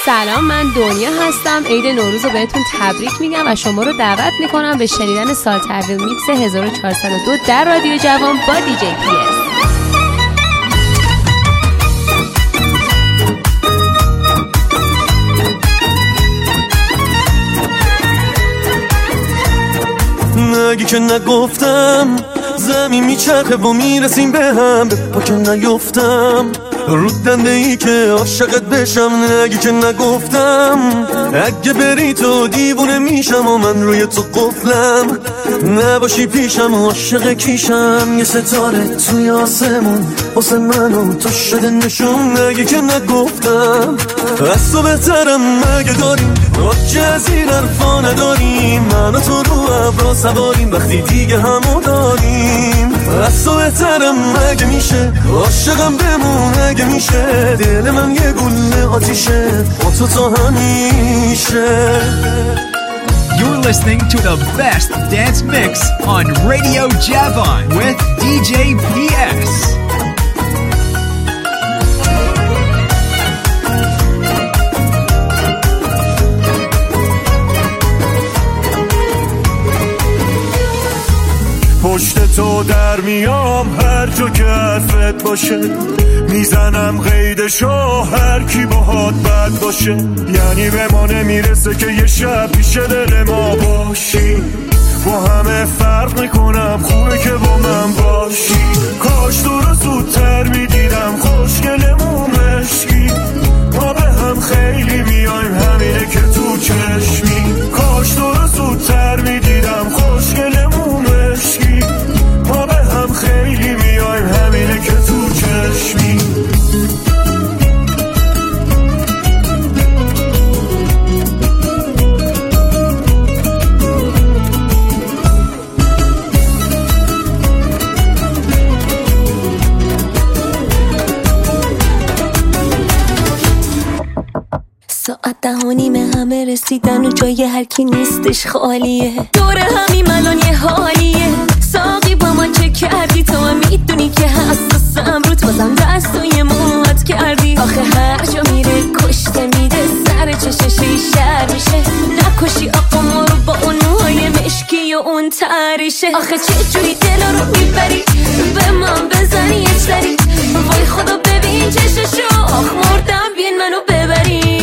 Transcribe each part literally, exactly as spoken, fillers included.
سلام، من دنیا هستم. عید نوروز رو بهتون تبریک میگم و شما رو دعوت میکنم به شنیدن سال تحویل میکس هزار و چهارصد و دو در رادیو جوان با دی جی پی اس. نگی که نگفتم زمین میچرخه و میرسیم به هم، به پا که نیفتم رو دنده ای که عاشقت بشم. نگی که نگفتم اگه بری تو دیوونه میشم و من روی تو قفلم، نباشی پیشم عاشق کیشم. یه ستاره توی آسمون واسه من و تو شده نشون. نگی که نگفتم از تو بهترم مگه داریم، راجع از این حرفا نداریم. من و تو رو ابرا سواریم وقتی دیگه همو داریم. از تو بهترم مگه میشه عاشقم بمون، اگه میشه دل من یه گله آتیشه با تو تا همیشه. You're listening to the best dance mix on Radio Javon with دی جی پی اس. پشت تو در میام هر جا که حرفت باشه، میزنم قیدشو هر کی باهات بد باشه. یعنی به ما نمیرسه که یه شب پیش دل ما باشی، با همه فرق میکنم خوبه که با من باشی. کاش تو رو زودتر میدیدم خوشگلمون مشکی، ما به هم خیلی میایم همینه که تو چشمی. کاش تو رو زودتر میدیدم خوشگلمون مشکی، ما به هم خیلی میایم همینه که تو چشمی. ساعت ده و نیمه همه رسیدن و جای هر کی نیستش خالیه. دور همین الان یه حالیه. ساقی با ما چه کردی؟ تو هم میدونی که حساسم رو تو، بازم دستوی موت کردی. آخه هر جا میره کشته میده، سر چششی شر میشه. نکشی آقا ما رو با اون موهای مشکی و اون تریشه. آخه چه جوری دلا رو میبری به من بزنی یه سری. وای خدا ببین چششو، آخ مردم بین منو ببری.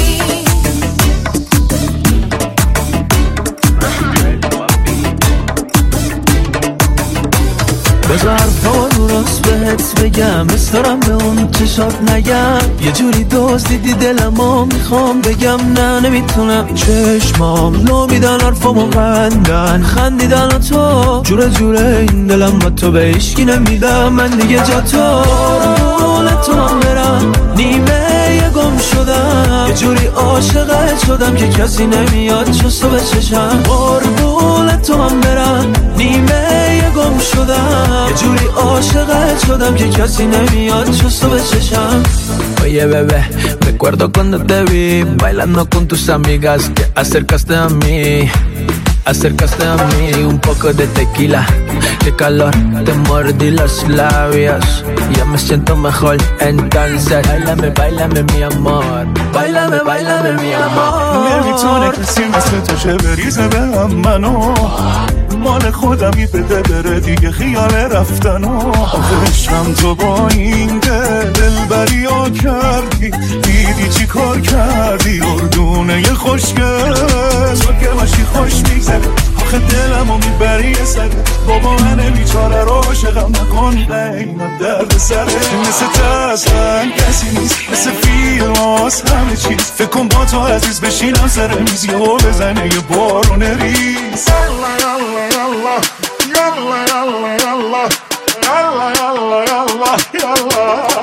بذار حرفا درست بهت بگم، بستارم به اون چشات نگم. یه جوری دوست دیدی دلمو میخوام بگم، نه نمیتونم. چشمام لو میدن حرفامو قندن، خندیدن و تو جوره جوره این دلم با تو به هیچکی نمیدم. من دیگه جا تو تو هم برم نیمه یه گم شدم. یه جوری عاشقت شدم که کسی نمیاد چستو به چشم. قربون تو هم برم نیمه یه گم شدم. یه جوری عاشقت شدم که کسی نمیاد چستو به چشم. Oye bebé, recuerdo cuando te vi bailando con tus amigas, te acercaste a mí, acercaste a mí. Un poco de tequila, qué calor, te mordí los labios. Ya me siento mejor, entonces bailame, bailame mi amor, bailame, bailame mi amor. نمیتونه کسی مثل تو چه بریزه به هم منو، مال خودمی بده بره دیگه خیال رفتنو. آخه عشقم تو با این دل دلبری ها کردی، دیدی چی کار کردی اردونه یه خوشگل. تو که باشی خوش میگذره، آخه دلمو میبری یه سره. بابا من بیچاره رو عاشقم نکن اینا درد سره. مثل تسلن کسی نیست، مثل فیلم هاست همه چیز. فکر کن با تو عزیز بشینم سر میز یهو بزنه یه بارون ریز. Yalla, yalla, yalla, yalla, yalla, yalla, yalla, yalla,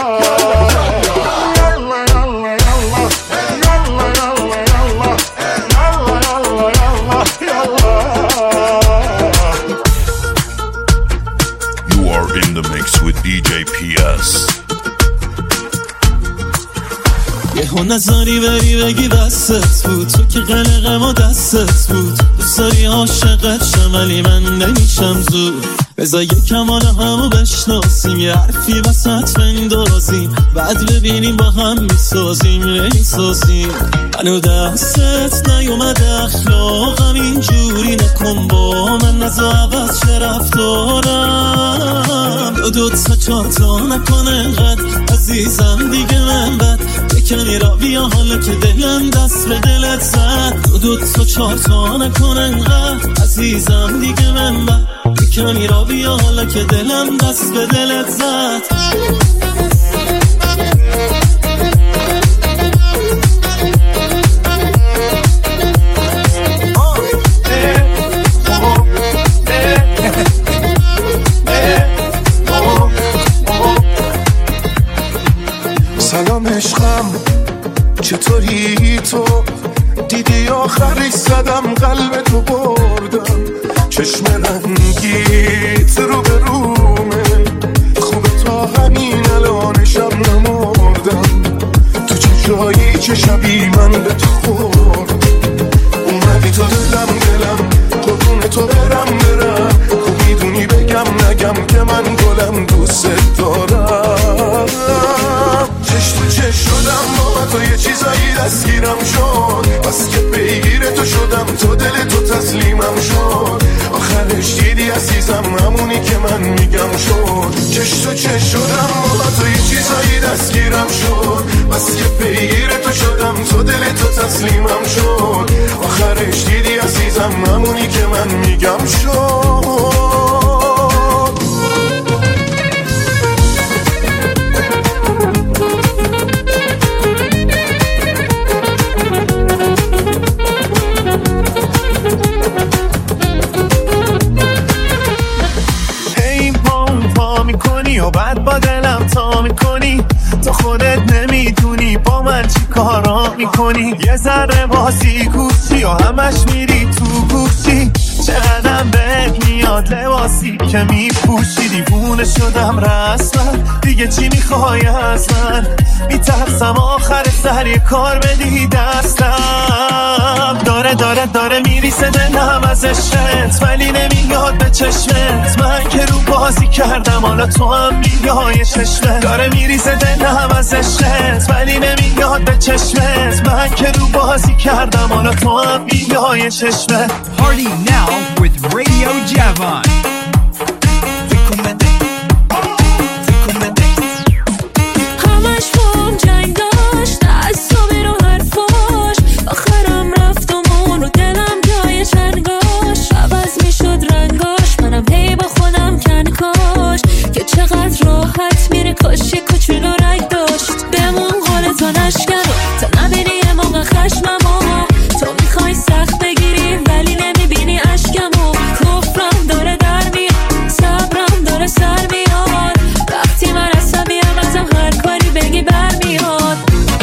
yalla, yalla, yalla, yalla, yalla, yalla, yalla, yalla, yalla. You are in the mix with دی جی پی اس. یهو نظری بری بگی دستت بود، تو که قلقم و دستت بود. دوست داری عاشقت شم ولی من نمیشم زود. بذار یکم حال همو بشناسیم، یه حرفی وسط بندازیم، بعد ببینیم با هم میسازیم میسازیم. منو دستت نیومد اخلاقم اینجوری نکن با من، نزا عوض چه رفتارم. دو دو تا چار تا نکن انقدر عزیزم دیگه من بد، بکنی را بیا حالا که دلم دست به دلت زد. دو دو تا چار تا نکن انقدر عزیزم دیگه من بد، بکنی را بیا حالا که دلم دست به دلت زد. سلام عشقم چطوری تو؟ دیدی آخرش زدم قلب تو بردم، چشم رنگیت رو به رومه، خوبه تا همین الانشم نمردم. تو چه جایی چه شبی من به تو خورد، اومدی تو دلم دلم قربون تو برم برم. خوب میدونی بگم نگم که من گلم دوست دارم. چش تو چش شدم با تو یه چیزایی دستگیرم شد، بس که پیگیر تو شدم تو دل تو تسلیمم شد. آخرش دیدی عزیزم همونی که من میگم شد. چش تو چش شدم با تو یه چیزایی دستگیرم شد، بس که پیگیر تو شدم تو دل تو تسلیمم شد. آخرش دیدی عزیزم همونی که من میگم شد. و بعد با دلم تا میکنی، تو خودت نمیدونی با من چی کارا میکنی. یه ذره بازی گوشی و همش میری تو گوشی، چقدرم بهت میاد لباسی که میپوشی. دیوونه شدم رسما دیگه چی میخوای از من، میترسم آخر سر یه کار بدی دستم. داره داره داره میریسه دلم از عشقت، ولی نمیاد به چشمت. من که رو بازی کردم حالا تو هم بیای چشمت. داره میریسه دلم از عشقت، ولی نمیاد به چشمت. من که رو بازی کردم حالا تو هم بیای چشمت. Party now with Radio Javon. همش فهم جنگ داشت دستامی رو حرفاش، آخرم رفتم اون رو دلم جای چنگاش. عوض میشد رنگاش منم هی با خودم کنکاش، که چقدر راحت میره کاش یه کوچولو رنگ داشت. بمون حالتو نشکنو تا نبینی یه موقع خشممو، تو میخوای سخت بگیری ولی نمیبینی اشکمو. کفرم داره در میاد صبرم داره سر میاد، وقتی من عصبیم ازم هر کاری بگی برمیاد.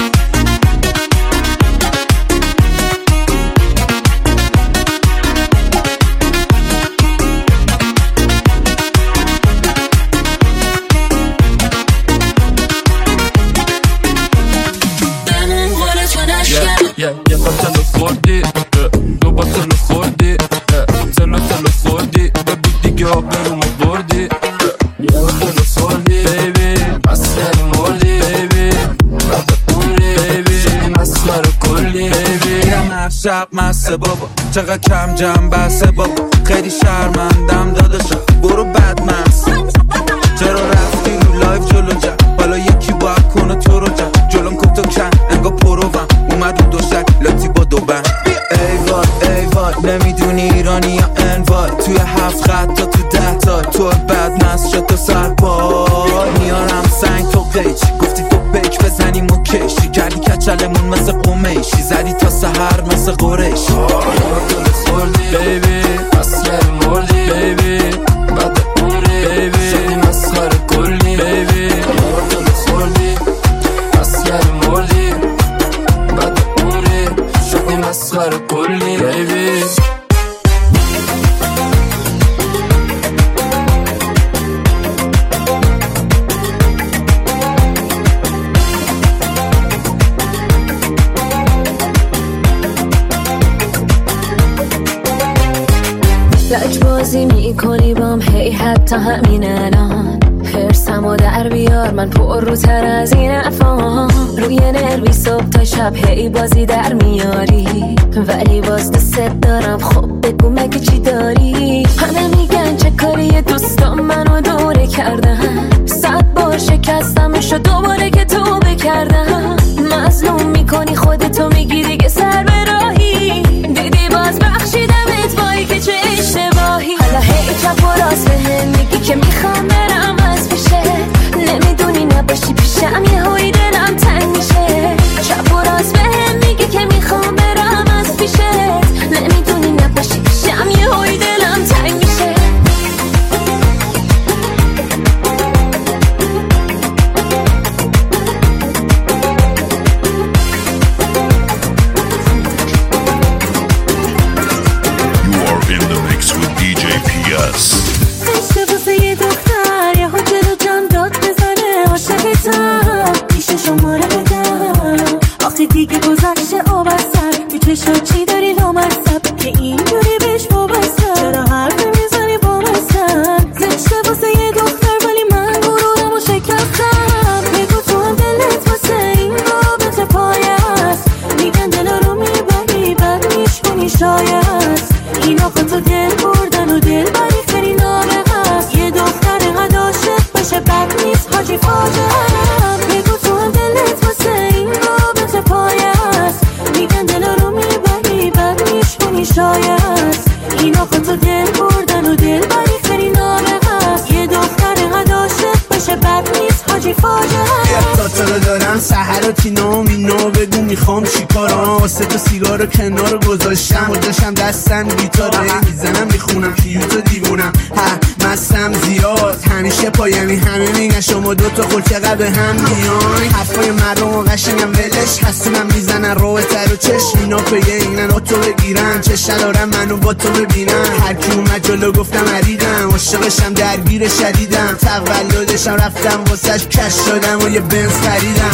بمون حالتو نشکنو یه بطل خوردی دو بطل خوردی تنو تنو خوردی ببود دیگه آبرومو بردی. یه بطل خوردی بیبی مسخره مردی بیبی بعد عمری بیبی شدی مسخره کلی بیبی. یه شب مسته بابا چقدر کم جمع بسته بابا، خیلی شرمندم داداشم برو بد مست. چرا رفتی رو لایف جلو جم، حالا یکی باید کنه تو رو جم. جلوم کن تو کن انگا پروم اومد رو دوشک لاتی با دو بند. ای وای ای وای نمیدونی ایرانی یا انوای، توی هفت خط تا تو ده تا تو بد مست شد تو سرپای. میارم سنگ تو قیچ گفتی تو بیک بزنیم و کشی، کردی کچلمون مثل قمیشی، زدی تا سهر مثل قریشی. بطل خوردی بیبی مسخره مردی بیبی بعد عمری بیبی شدی مسخره کلی بیبی. بطل خوردی مسخره مردی بعد عمری شدی مسخره کلی بیبی. حتی همین الان حرسمو در بیار، من پر رو تر از این افام. روی نروی صبح تا شب هی بازی در میاری، ولی باز دوست دارم. خب بگو مگه چی داری؟ همه میگن چه کاری دوستان منو دوره کردن، صد بار شکستمش و دوباره که توبه کردم. مظلوم میکنی خودتو، میگی دیگه سر به راهی، دیدی باز بخشیدمت وای که چه اشتباهی. حالا هی چپ و راست بهم میگی که میخوام برم از پیشه، نمیدونی نباشی پیشم یه هایی دلم تنگ میشه. چپ و راست بهم میگی که میخوام برم از پیشه، نمیدونی نباشی پیشم یه هایی دلم تنگ میشه. دیگه گذشته آب از سر، تو چشم چی داری لامصب که اینجوری بهش وابسته؟ چرا حرف میزنی با مثل زشته واسه یه دختر، ولی من غرورم و شکستم. بگو تو هم دلت واسه این رابطه پایه است، میگن دل رو میبری بد میشونی شاید. اینا خودتو دل بردن و دل بری خیلی نابغه است، یه دختر اینقدر عاشق باشه بد نیست حاجی فاجعه. بگو تو هم دلت واسه این رابطه پایه است، میگن دل رو میبری بد میشونی شاید. اینا خودتو دل بردن و دل بری خیلی نابغه است، یه دختر اینقدر عاشق باشه بد نیست حاجی فاجعه. تا تو رو دارم سحر و تینا و مینا، بگو میخوام چی کارم. واسه تو سیگار کنار گذاشتم و داشتم دستم گیتاره میزنم میخونم کیوتو دیوونم. ها مستم زیاد همیشه پایمی، همه میگن شما دوتا خلقه به هم میان. حرفای مردم و قشنگم ولش هستونم میزنن روه تر و چشم اینا پیه اینن و تو بگیرن. چش ندارم منو با تو ببینن، هر کی اومد جلو گفتم عریدم. عاشقشم درگیر شدیدم، تولدشم رفتم واسش کش شدم و یه بنز خریدم.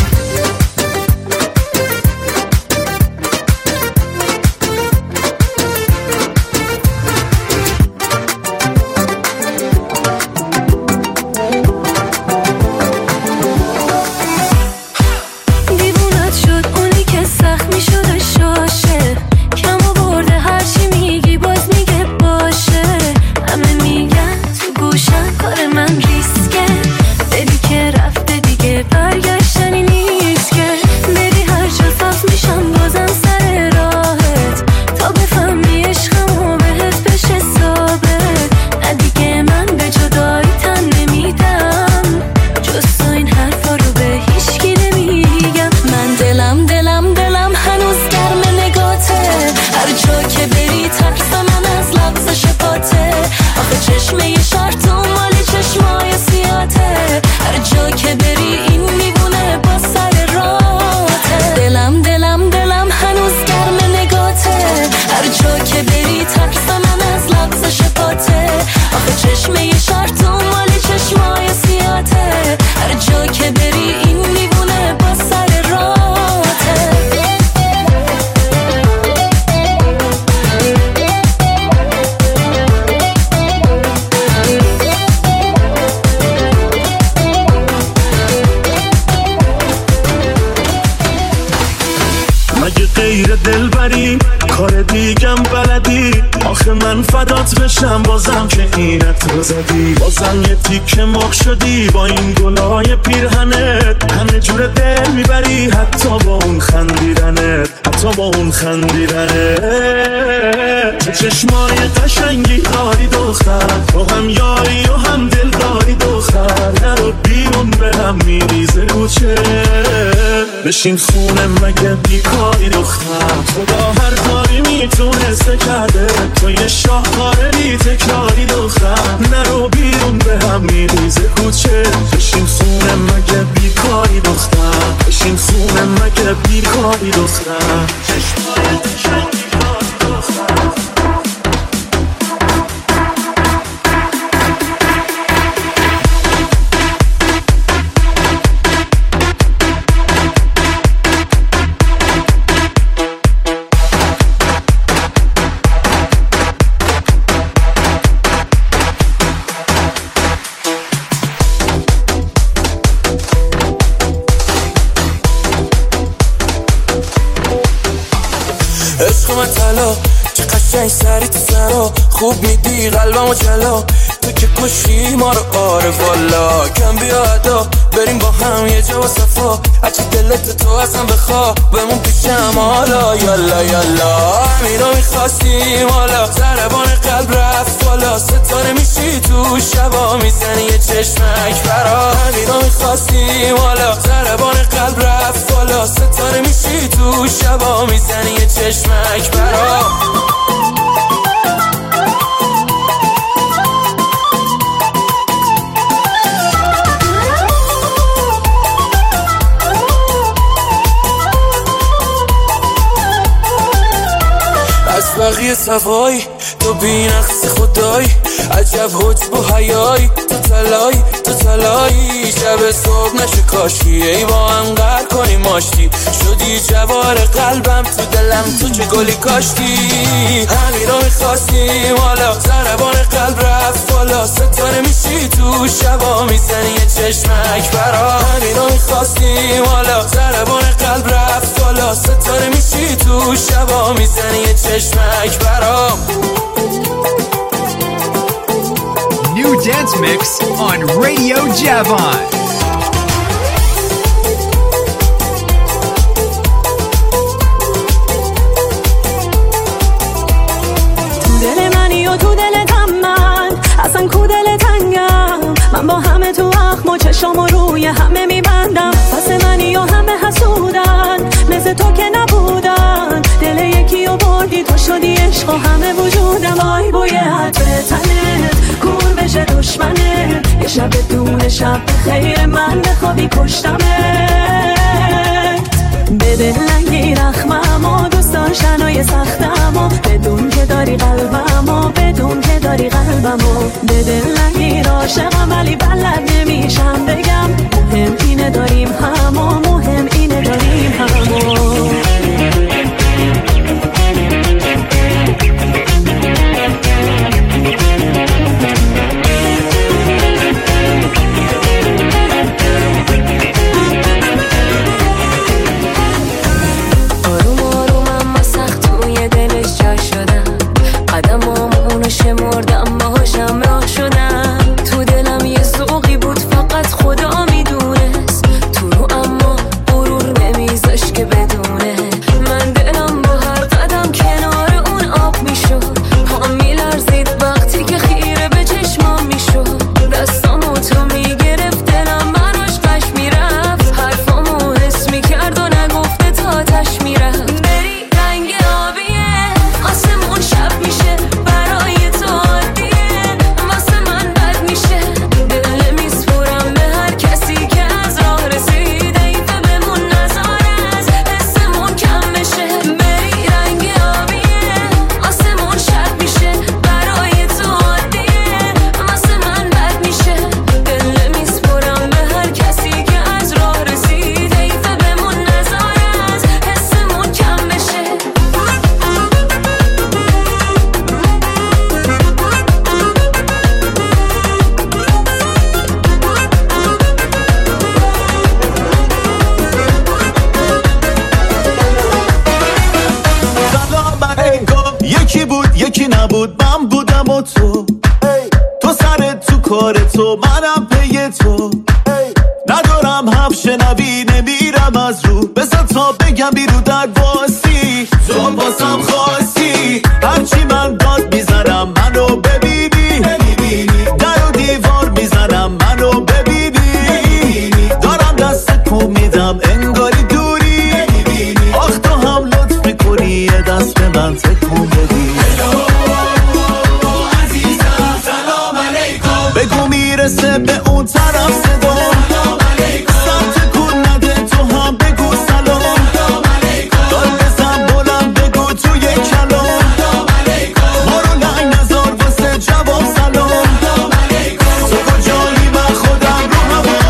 بازم که اینت رو زدی، بازم یه تیکه مرغ شدی با این گلای پیرهنت. همه جور دل میبری حتی با اون خندیدنت، حتی با اون خندیدنت. چه چشمای قشنگی داری دختر، تو هم یاری و هم دل داری دختر. نرو بیرون به هم میریزه کوچه، بشین خونه مگه بیکاری دختر. خدا هر کاری میتونسته کرده، تو یه شاهکار بی تکراری دختر. نرو بیرون به هم میریزه کوچه، بشین خونه مگه بیکاری دختر. بشین خونه مگه بیکاری دختر. چشمای قشنگی داری دختر. فردا خوب میدی قلبمو جلا، تو که کشی ما رو آره والا. کم بیادا بریم با هم یه جا و صفا، هرچی دلت تو ازم بخوا بمون پیشم حالا. یالا یالا همینو میخواستیم حالا، ضربان قلب رفت بالا، ستاره میشی تو شبا میزنی یه چشمک برا. همینو میخواستیم حالا، ضربان قلب رفت بالا، ستاره میشی تو شبا میزنی یه چشمک برا. از بقیه صفایی تو بی نقص خدایی، عجب حجب و حیایی، تو تلایی تو تلایی. شب صبح نشه کاشی ای با هم قهر کنی ماشتی، شدی جوار قلبم تو دلم تو چه گلی کاشتی. همین رو میخواستیم حالا، ضربان قلب رفت بالا، ستاره میشی تو شبا میزنی یه چشمک برا. همین رو میخواستیم حالا، ضربان قلب رفت بالا، ستاره میشی تو شبا میزنی یه چشمک برا. New dance mix on Radio Javon. تو دل منی و تو دلتم من، اصلا کو دل تنگم. من با همه تو اخم و چشم و روی همه میبندم. پس منی و همه حسودن، مثل تو که نبودن. دل یکی و بردی تو شدی عشق و همه وجودم. آی بوی عطر تنت کور بشه دشمنه، یه شب دون شب خیر من بخوابی پشتمت. به دل نگیر اخمم و دوست داشتنای سختم و بدون که داری قلبم و بدون که داری قلبم و به دل نگیر عاشقم ولی بلد نمیشم بگم. مهم اینه داریم هم و مهم اینه داریم هم و شمردم باهاشم راه شدم. تو دلم یه ذوقی بود فقط خدا میدونست، تو رو اما غرور نمیذاش که بدونه. من دلم با هر قدم کنار اون آب میشد، پام میلرزید وقتی که خیره به چشمام میشد. دستامو تو میگرفت دلم براش قش میرفت، حرفامو حس میکرد و نگفته تا آتش میرفت. بری رنگ آبیه آسمون شب میشه، یکی نبود من بودم و تو، تو سرت تو کار تو منم پی تو. ندارم حرف شنوی نمیرم از رو، بذار تا بگم بیرو در واسی. تو واسم خواستی هرچی من داد میزنم منو ببینی، در و دیوار میزنم منو ببینی. دارم دست کو میدم انگاری دوری، آخ تو هم لطف میکنی یه دست به من تکون بدی. بگو میرسه به اون طرف صدا، سر تکون نده تو هم بگو سلام. دار بزن بلند بگو توی کلام، ما رو لنگ نزار واسه جواب سلام. تو کجایی من خودم رو هوا.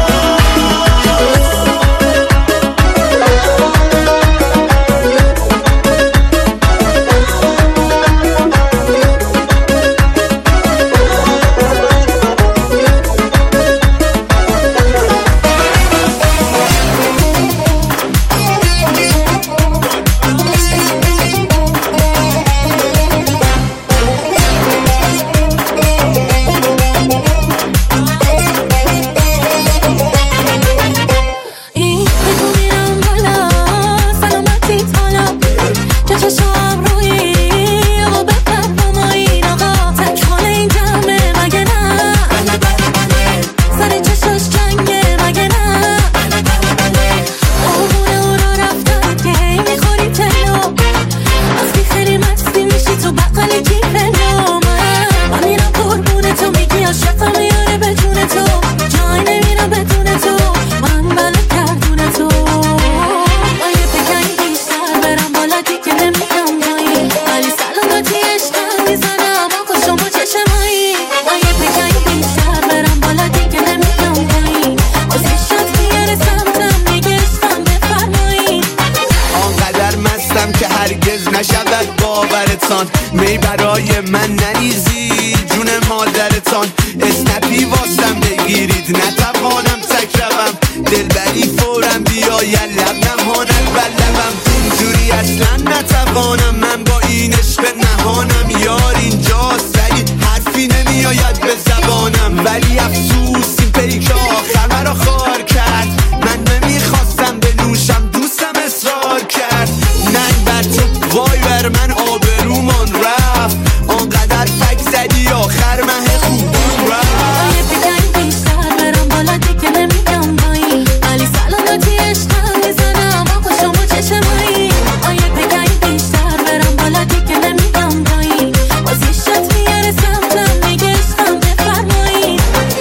شیطان اسنپی واسم بگیرید نتوانم تکربم دلبری فورم بیاید لب نمانم بر لبم اینجوری اصلا نتوانم من با این عشق نهانم یار اینجاست ولی حرفی نمیآید به زبانم ولی افسوس این پیک آخر مرا خار کرد من نمیخواستم بنوشم دوستم اصرار کرد ننگ بر تو وای بر من آبرومان رفت آنقدر فک زدی آخر مه خوبم رفت یه بگن بیشتر برم بالا دیگه نمیگم بایی ولی سلامتی عشقم میزنم آقا شما چشمایی آیه بگن بیشتر برم بالا دیگه نمیگم بایی باز یه شت میاره سمتم میگه عشقم بفرمایی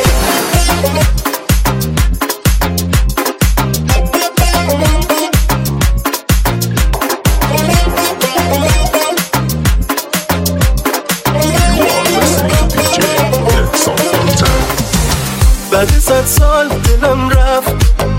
بعد صد سال دلم رفت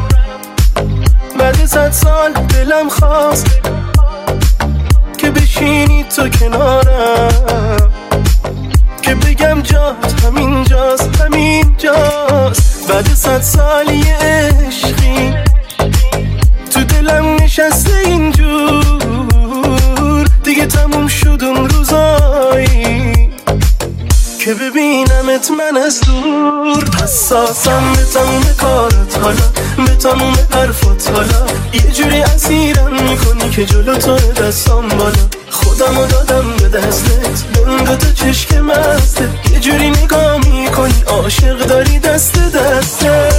بعد صد سال دلم خواست که بشینی تو کنارم که بگم جات همین جاست همین جاست بعد صد سال یه عشقی تو دلم نشسته اینجور دیگه تموم شد اون روزایی که ببینمت من از دور حساسم به تموم کارت حالا به تموم حرفات حالا یه جوری اسیرم میکنی که جلو تو دستام بالا خودمو دادم به دستت بنده تو چشک مستت یه جوری نگاه میکنی عاشق داری دست دستت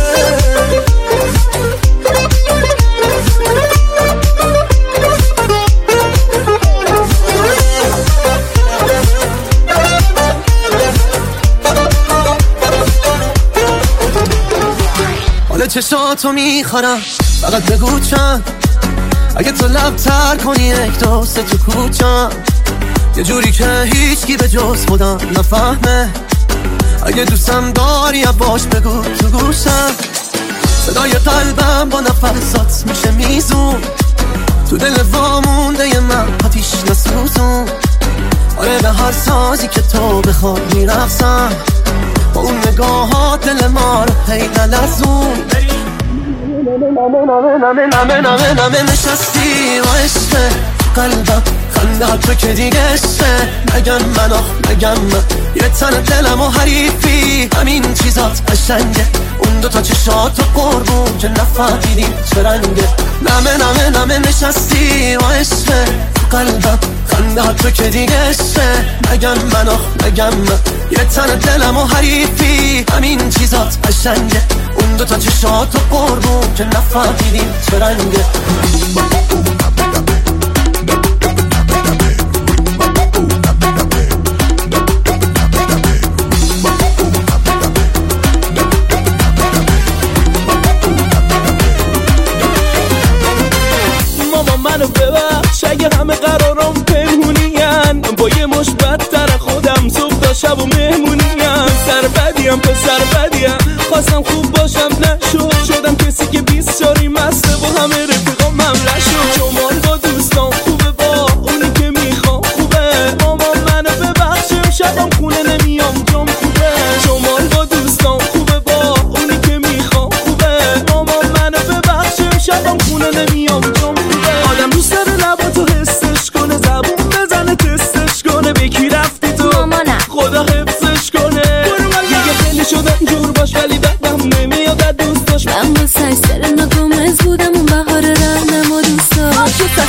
چشاتو میخورم فقط بگو چند اگه تو لب تر کنی یک دوست تو کوچم یه جوری که هیچکی به جز خودم نفهمه اگه دوستم داری باش بگو تو گوشم صدای قلبم با نفسات میشه میزون تو دل وامونده ی من آتیش نسوزون آره به هر سازی که تو بخواد میرقصم با اون نگاهات دل ما رو هی نلزون نمه نمه نمه نمه نمه نمه نشستی و عشقه قلبم خنده تو که دیگه عشقه نگم من آخ نگم من یه تن دلم و حریفی همین چیزات قشنگه اون دوتا چشات و قربون که نفهمیدیم چه رنگه نمه نمه نمه نشستی و عشقه قلبم خنده تو که دیگه عشقه نگم من آخ نگم من یه تن دلم و حریفی همین چیزات قشنگه اون دوتا چشات و قربون که نفهمیدیم چه رنگه ماما منو ببخش اگه همه قرارم پنهونین با یه مش بدتر خودم صبح تا شب و مهمونین سر بدیم پسر بدیم خواستم خوب باشم نشد شدم کسی که بیست شاری مسته با همه رفیقام ممله شد شمال با دوستان خوبه با اونی که میخوام خوبه ماما منو ببخشم شبم خونه نمیام جام خوبه شمال با دوستان خوبه با اونی که میخوام خوبه ماما منو ببخشم شبم خونه نمیام جام خوبه آدم دوست داره لباتو حسش کنه زبون بزنه تستش کنه بکی رفتی تو خدا حفظش کنه دیگه خیلی شدم جور باش ولی بدم نمیاد دوست داشت من با سر سر نگمز بودم اون بهار رهنم و دوست داشت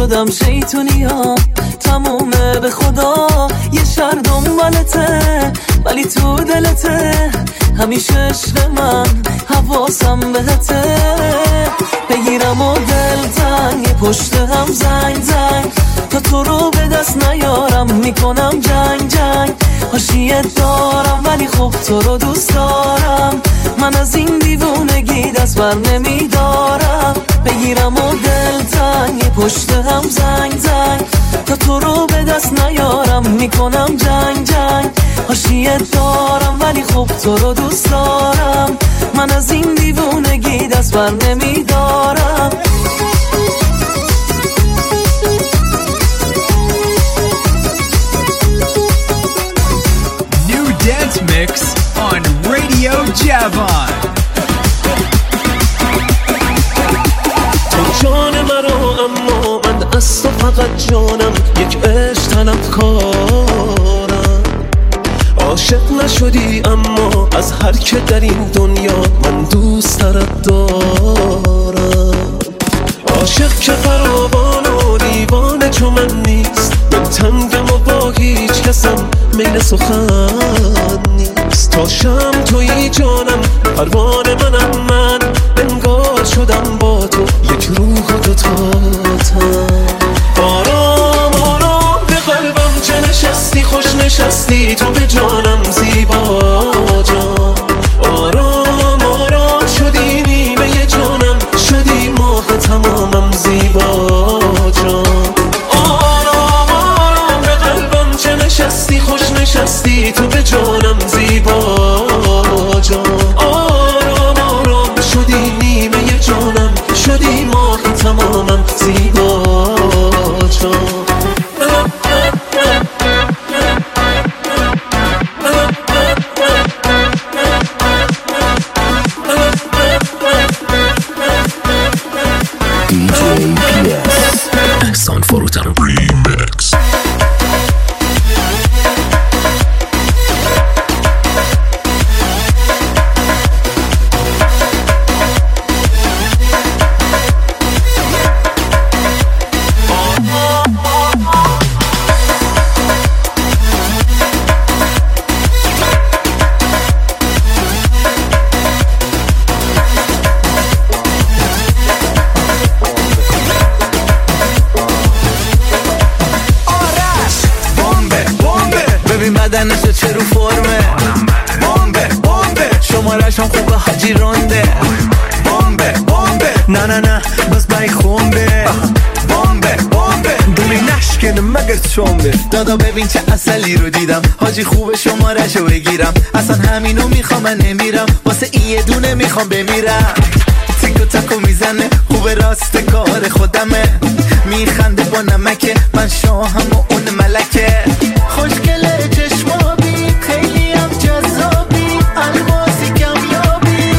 شدم شیطونیام تمومه به خدا یه شهر دنبالته ولی تو دلته همیشه عشق من حواسم بهته بگیرم و دل تنگ پشت هم زنگ زنگ تا تو رو به دست نیارم میکنم جنگ جنگ حاشیه دارم ولی خب تو رو دوست دارم من از این دیوونگی دست بر نمیدارم بگیرم و دل تنگ پشت هم زنگ زنگ تا تو رو به دست نیارم میکنم جنگ جنگ حاشیه دارم ولی خب تو رو دوست دارم من از این دیوونگی دست بر نمیدارم New dance mix on Radio Javon. تو جان مرا اما من از تو فقط جانم یک عشق طلبکارم عاشق نشدی اما از هر که در این دنیا من دوست ترت دارم عاشق که فراوان و دیوانه چو من نیست من تنگم و با هیچ کسم میل سخن نیست تا شم تویی جانم پروانه منم من انگار شدم با تو یک روح و دو تاتم آرام آرام به قلبم چه نشستی خوش نشستی تو به جانم زیبا جان آرام آرام شدی نیمه جانم شدی ماه تمامم زیبا جان آرام آرام به قلبم چه نشستی خوش نشستی تو به جانم زیبا جان آرام آرام شدی نیمه جانم شدی ماه تمامم زیبا جان بدنشو چه رو فرمه بامبه بامبه شمارشم خوبه حاجی رونده بامبه بامبه نه نه نه بس بای خونده بامبه بامبه دلی نشکنه مگر چونده دادا ببین چه اصلی رو دیدم حاجی خوبه شمارشو بگیرم اصلا همینو میخوام من نمیرم واسه این یه دونه میخوام بمیرم تیکو تاکو میزنه خوبه راست کار خودمه میخنده با نمکه من شاهم و اون ملکه خوشگله چشمابی خیلی هم جذابی الماسی کمیابی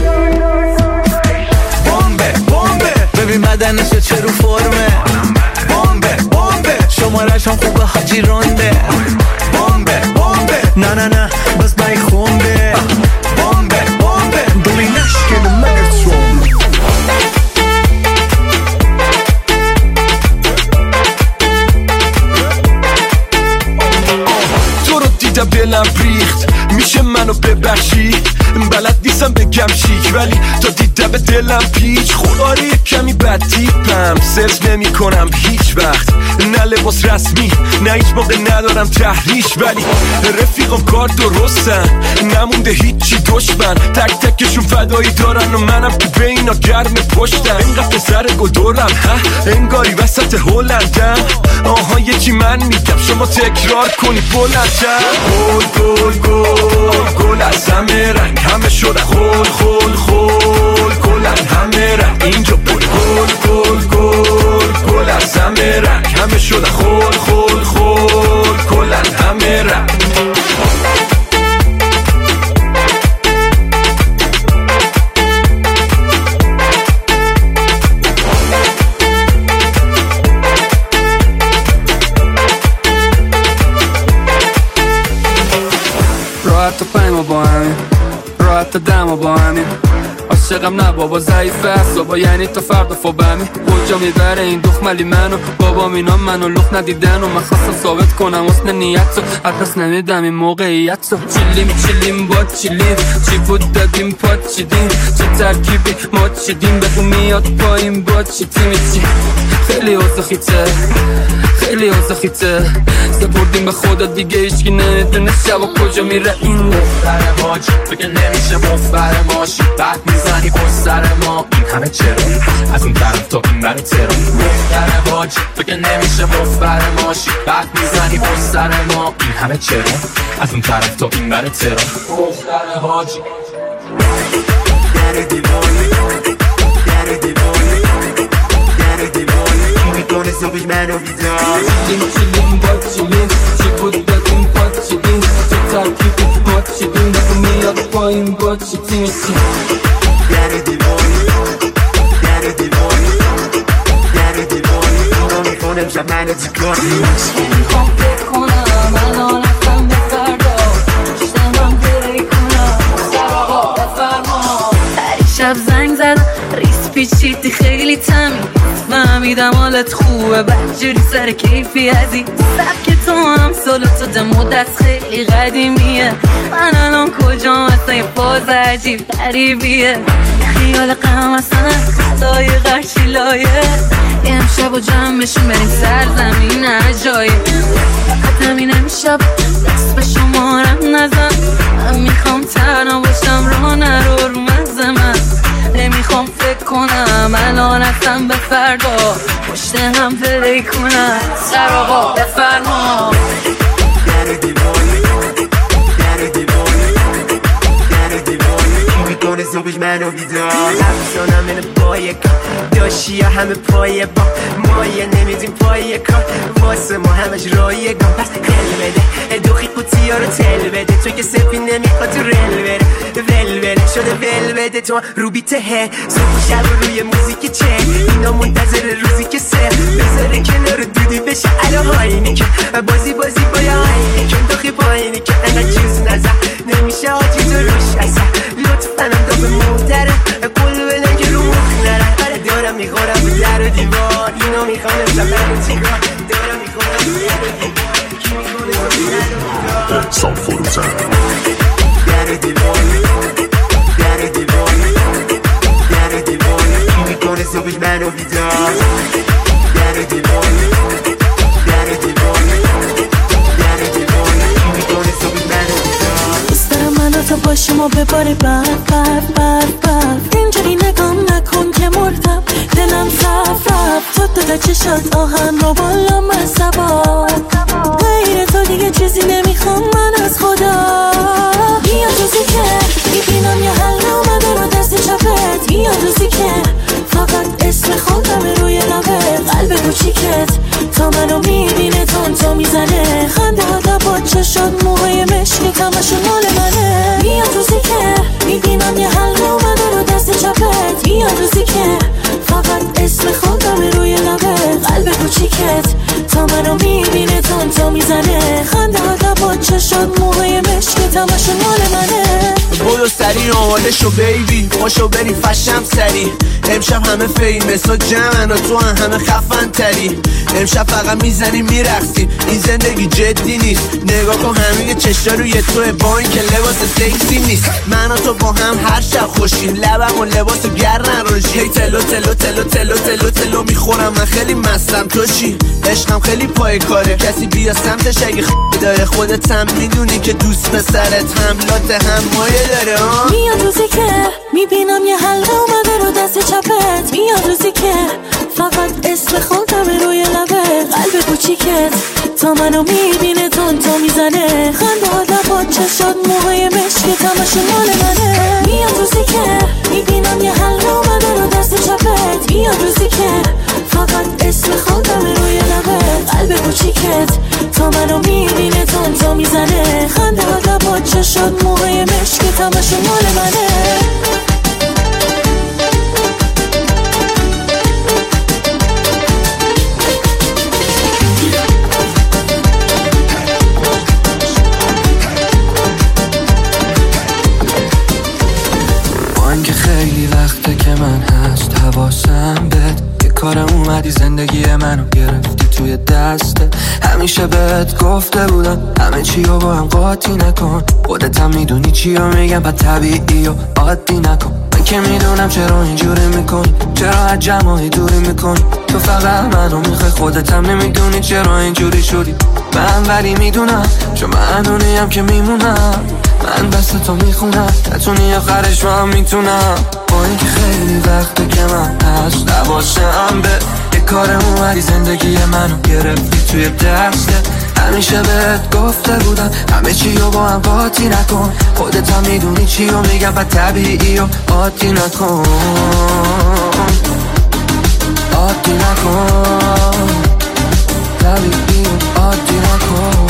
بامبه بامبه ببین بدنشو چه رو فرمه بامبه بامبه شمارشم خوبه حاجی رونده بامبه بامبه نه نه نه بس بای خونده بامبه بامبه دلی نشکنه مگر چونده دلم ریخت میشه منو ببخشی بلد نیستم بگم شیک ولی تا دیدم به دلم پیچ خوداره یک کمی بد تیپم سرس نمی کنم هیچ وقت نه لباس رسمی نه هیچ موقع ندارم تحریش ولی رفیقم کار درستن نمونده هیچی دشمن تک تکشون فدایی دارن و منم تو بینا گرم پشتم اینقدر پسر گدورم ها انگاری وسط هلندم آها یکی من میگم شما تکرار کنی بلندم گل گل گل گل از همه رنگ همه شدن خول خول خول گلن همه رنگ اینجا بود گل گل گل گل از همه رنگ همه شدن خول خول خول گلن همه رنگ راحت و پیما با همین راحت دم با همین عاشقم نه بابا ضعیفه اصابا، یعنی تا فردا فوبمی کجا میبره این دخملی منو بابا مینا منو لخ ندیدن و من خواستم ثابت کنم حسن نیت رو حدث نمیدم این موقعیت رو. چیلیم چیلیم با چیلیم چی بود دادیم پاد چیدیم چه ترکیبی ما چیدیم بگو میاد پایین با چی تیمی چی خیلی اوزخیته خیلی اوزخیته سپردیم به خدا دیگه ایشکی نمیدونه شبا کجا میره این دختر ماج بگه نمیشه مفبر ماشی بعد میزنی پس سر ما این همه چرا از اون طرف تا این بره ترا. دختر ماج بگه نمیشه مفبر ماشی بعد میزنی پس سر ما این همه چرا از اون طرف تا این بره ترا. دختر حاجی در دیوانه در دیوانه در دیوانه کی میکنه صبح منو بیدار. چیلیم چیلیم با چیلیم چی بود دادیم پاد چیدیم چه ترکیبی ما چیدیم بگو میاد پایین با چی تیمی چی در دیوانه در دیوانه در دیوانه اونا میکنه امشب منو چیکار. میخوام فکر کنم الان رفتم به فردا شدم بری کنم سر آقا بفرما. شب زنگ زد ریس پیچیدی خیلی تمی فهمیدم حالت خوبه بدجوری سر کیفی ازی سبک تو هم سالو تو ده مدت خیلی قدیمیه. من الان کجا اصلا یه باز عجیب غریبیه خیال قم اصلا خدای غرشی لایه یه امشب و جمعشون بریم سرزمین عجایب فقط همین امشب دست به شمارم نزن. من میخوام تنها باشم راه نرو رو مزه من نمیخوام فکر کنم الان رفتم به فردا پشت هم پلی کنم سر آقا بفرما. در دیوانه در دیوانه در دیوانه کی میکنه صبحش منو بیدار. افسانم اینه پای کار داشتی یا همه پای با مایه نمیدیم پای کار واسه ما همش رایگان پس خل بده دوخی قوطی ها رو تل بده تو که سپی نمیخواد تو رل بره ول بره شده ول بده تو رو بیته he صبح شب روی موزیک چه اینا منتظر روزی که سه بذاره کنار دودی بشه الان هایینی که بازی بازی با یه هایینی که دوخی پایینی که انقدر چیز نزن نمیشه آجی تو روش اصلا لطفا هم دا به محتره قول بدن که رو مخ نره بره دارم میخورم به در و دیوار اینا میخوانه زبن چیکار دارم میخورم به در و دیوار کی میکنه زبن احسان فروزن در دیوانه در دیوانه در دیوانه کی میکنه صبحش منو بیدار. در دیوانه در دیوانه در دیوانه کی میکنه صبحش منو بیدار. دوست دارم منو تو باشیم و بباره برف برف برف برف اینجوری نگام نکن که مردم دلم رفت رفت تو داده چشات آهن رو بالا من سبا غیر تو دیگه چیزی نمیخوام من از خدا. میاد روزی که میبینم یه حل اومده رو دست چپت میاد روزی که فقط اسم خودم روی لبت قلب کوچیکت تا منو میبینه تون تو میزنه خنده ها لبات چشات موهای مشکی تمشون مال منه. میاد روزی که میبینم یه حل اومده رو دست چپت میاد روزی که فقط اسم خودم روی لبت قلب کوچیکت تا منو میبینه تون تو میزنه خنده ها لبات چشات موهای مشکی تمشون مال منه. بودو سری آماده شو بیبی پاشو بریم فشم سری امشب همه فیمس و جمعن و تو هم همه خفن تری امشب فقط میزنی میرقصی این زندگی جدی نیست نگاه کن همه چشا روی توه با این که لباس سکسی نیست من و تو با هم هر شب خوشیم لبم و لباس و گرن روشی هی تلو تلو تلو تلو تلو تلو میخورم من خیلی مستم تو چی عشقم خیلی پای کاره کسی بیا سمتش اگه خ**ی داره خودت هم میدونی که دوست پسرت حملات هم مایه داره ها. میاد روزی که میبینم یه حلقه اومده رو دست چپت میاد روزی که فقط اسم خودم روی لبت قلب کوچیکت تا منو میبینه تون تو میزنه خنده ها لبات چشات موهای مشکی تمشون مال منه. میاد روزی که میبینم یه حلقه اومده رو دست چپت میاد روزی که فقط اسم خودم روی لبت قلب کوچیکت تا منو میبینه تون تو میزنه خنده ها لبات چشات موهای مشکی تمشون مال منه. خیلی منو گرفتی توی دسته. همیشه بهت گفته بودم همه چی رو با هم قاطی نکن. خودت هم میدونی چی رو میگم پس طبیعی و عادی نکن. من که میدونم چرا اینجوری میکنی، چرا از جمعی دوری میکنی. تو فقط منو میخوای، خودت هم نمیدونی چرا اینجوری شدی. من ولی میدونم چون من اونیم که میمونم. من دست تو میخونم نتونی آخرش رو هم میتونم. با اینکه خیلی وقته که من هست نباشم به یه کار اومدی زندگی منو گرفتی توی دسته. همیشه بهت گفته بودم همه چی رو با هم قاطی نکن. خودت هم میدونی چی رو میگم و طبیعی و عادی نکن، عادی نکن، طبیعی و عادی نکن.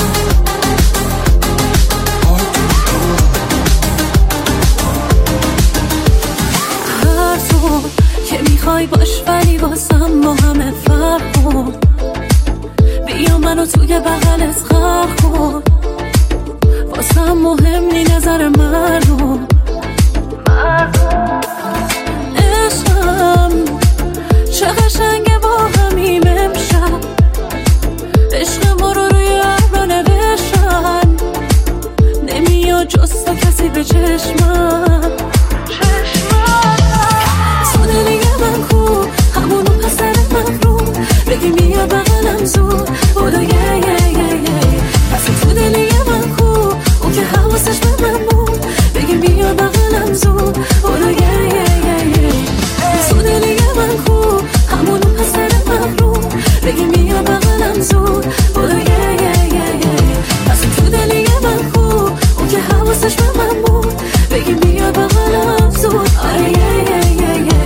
هر تو که میخوای باش ولی واسم با همه فرق کن. بیا منو توی بغلت غرق کن. واسم مهم نی نظر مردم. عشقم چه قشنگه با همیم امشب. عشق ما رو روی ابرا نوشتن. نمیاد جز تو کسی به چشمم. تو دلی من کو همونو پسر من رو بگی بیا بغلم زود بودو یه یه یه یه. پس تو دلی من کو اون که حواسش به من بود بگی بیا بغلم زود بودو یه یه یه یه. تو دلی من کو همونو پسر من رو بگی بیا بغلم زود بودو یه یه یه یه. پس تو دلی من کو اون که حواسش به من بود بگی بیا بغلم زود آره یه یه یه یه.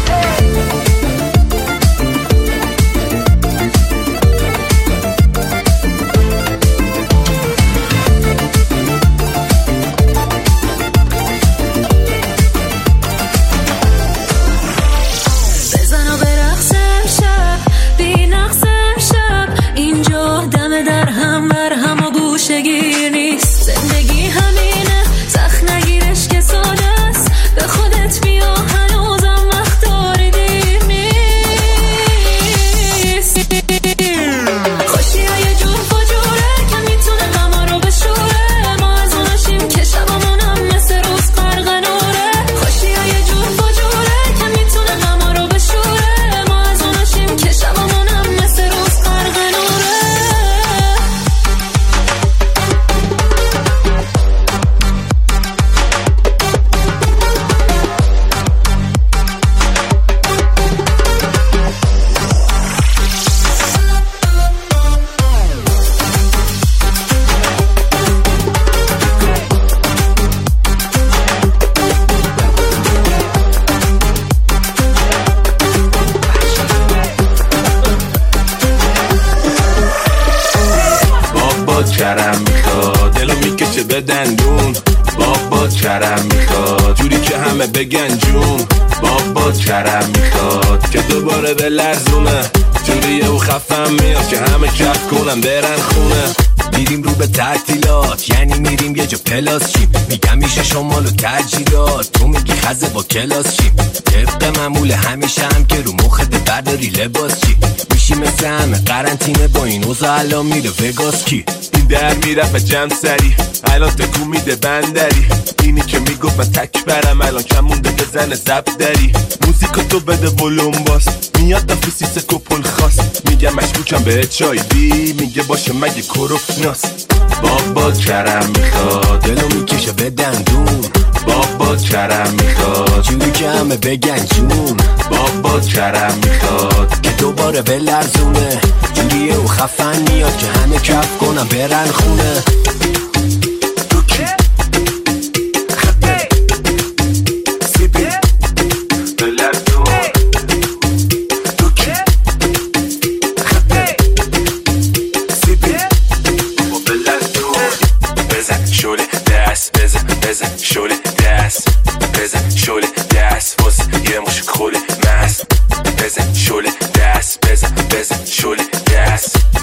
کرم میخواد دلو میکشه به دندون. بابا کرم میخواد جوری که همه بگن جون. بابا کرم میخواد که دوباره به لرزونه جوریه و خفم میاد که همه کف کنم برن خونه. میریم رو به تعطیلات یعنی میریم یه جا پلاس چیم. میگم میشه شمال و ترجیلات تو میگی خزه با کلاس چیم. طبق معمول همیشه هم که رو مخت برداری لباس چی. میشی مثل همه قرنطینه با این اوزا الان میره وگاس کی. این در میرفت جمع سری الان تکون میده بندری. اینی که میگفت من تک برم الان کم مونده بزنه زب دری. موزیکا تو بده ولوم باس میاد دفعه سیسه کپل خواست. میگم مشکوکم به چای بی میگه باشه مگه کروناس. بابا کرم میخواد دلو میکشه به دندون. بابا کرم میخواد جوری که همه بگن جون. بابا کرم میخواد که دوباره به لرزونه جوریه و خفن میاد که همه کف کنم برن خونه. بزن شوله دست بزن شوله دست واسه یه مش کل مست. بزن شوله دست بزن بزن شوله دست